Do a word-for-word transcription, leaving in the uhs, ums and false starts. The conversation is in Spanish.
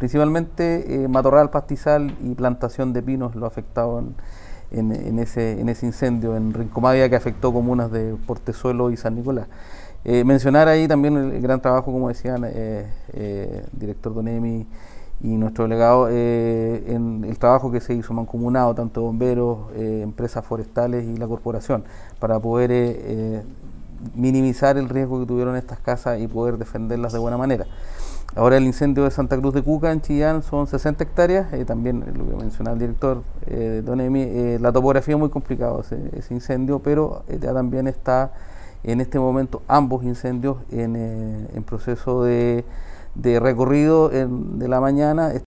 principalmente eh, matorral, pastizal y plantación de pinos lo ha afectado en, en, en, ese, en ese incendio en Rincomadia, que afectó comunas de Portezuelo y San Nicolás. Eh, mencionar ahí también el, el gran trabajo, como decían, eh, eh, director Donemi y nuestro delegado, eh, en el trabajo que se hizo mancomunado, tanto bomberos, eh, empresas forestales y la corporación, para poder eh, eh, minimizar el riesgo que tuvieron estas casas y poder defenderlas de buena manera. Ahora el incendio de Santa Cruz de Cuca en Chillán son sesenta hectáreas, eh, también lo que mencionaba el director eh, Donemi, eh, la topografía es muy complicada ese, ese incendio, pero eh, ya también está en este momento ambos incendios en, eh, en proceso de, de recorrido en, de la mañana.